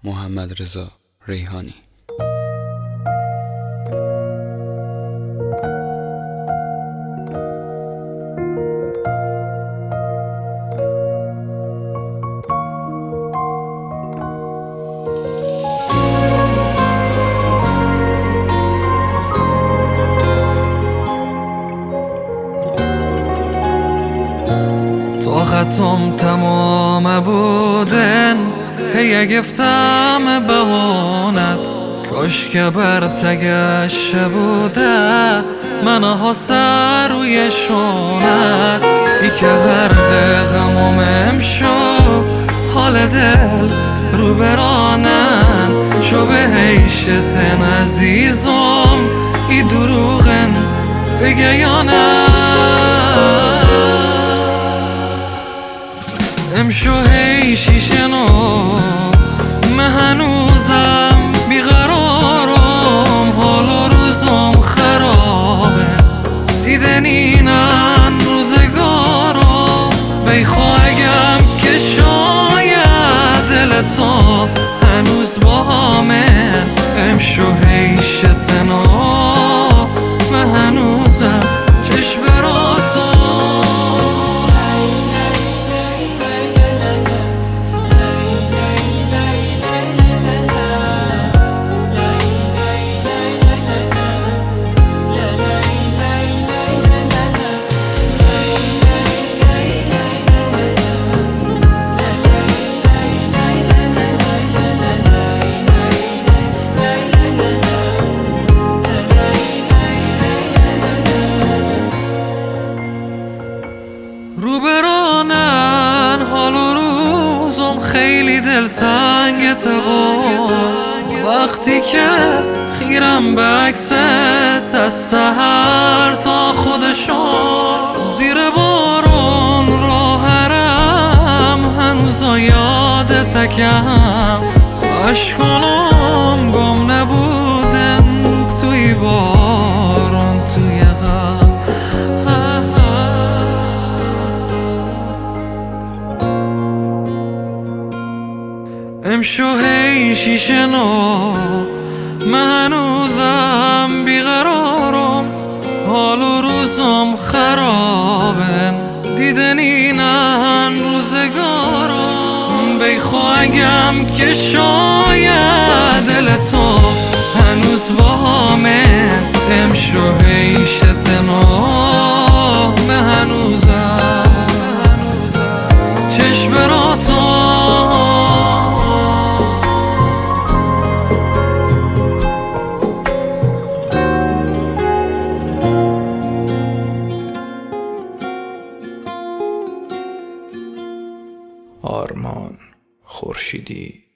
محمدرضا ریحانی. طاقتم تمام بودن هی گفتم بهانت کاش که بر تگش بوده من ها روی شونت ای که غرق غمومم شو حال دل رو برانن شو به هیشتن عزیزم ای دروغن بگه یا نه امشو هی شیشنو من هنوزم بیقرارم حال و روزم خرابه دیدن اینن روزگارم بیخواهیم که شاید دل تو هنوز با همه امشو هی شتنو من هنوزم چشم برا تو روبرانن حال و روزم خیلی دلتنگ تبا وقتی که خیرم به عکست از سحر تا خودشون زیر بارون راهرم هنوزا یاد تکم اشکانم گم نبودن توی بارون توی غم امشو هی شیشنو من هنوزم بیقرارم حال و روزم خرابن دیدن اینن روزگارم بیخواهیم که شاید دل تو هنوز با همه امشو هی شتنو من هنوزم چشم برا تو آرمان خورشیدی.